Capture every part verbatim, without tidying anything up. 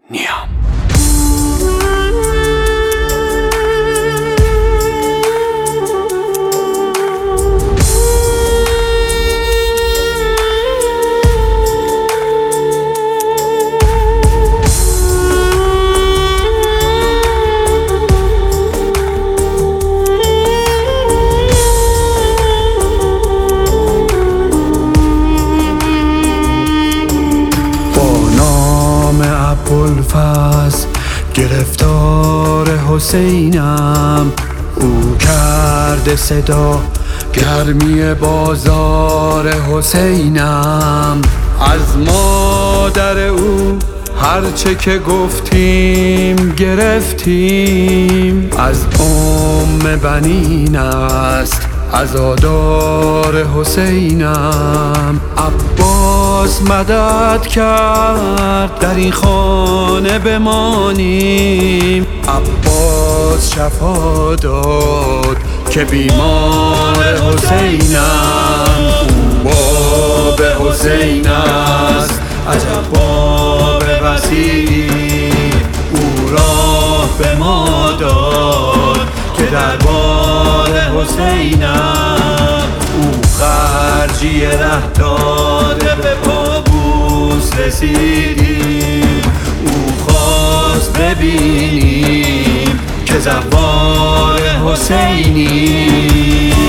نیام. ابوالفضل گرفتار حسینم، او کرده صدا گرمی بازار حسینم. از مادر او هرچه که گفتیم گرفتیم، از ام بنین است عزادار حسینم. عباس مدد کرد در این خانه بمانیم، عباس شفا داد که بیمار حسینم. او باب حسین است عجب باب وسیعی، او راه به ما داد که دربار حسینم. او خرجی ره داده به پابوس رسیدیم، او خواست ببینیم که زوار حسینی.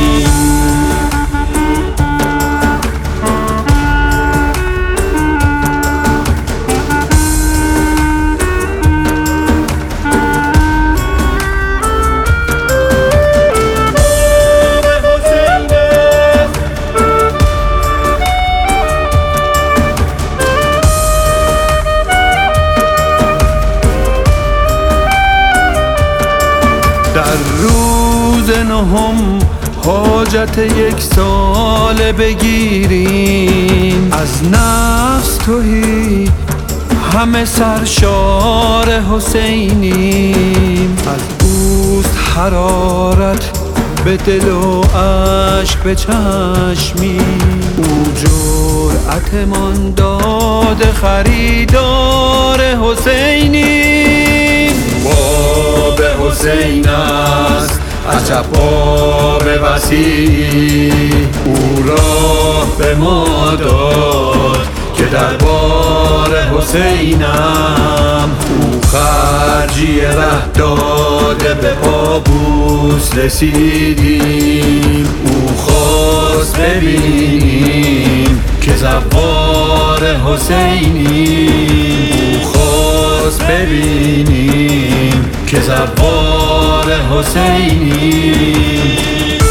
در روز نهم حاجت یک ساله بگیریم، از نفس تویی همه سرشار حسینیم. از اوست حرارت به دل و عشق به چشمی، او جرأتمان داده خریدار حسینیم. باب حسین است عجب باب وسیعی، او راه به ما داد که دربار حسینم. او خرجی ره داده به پابوس رسیدیم، او خواست ببینیم که زوار حسینیم. او خواست ببینیم که زوار حسینیم.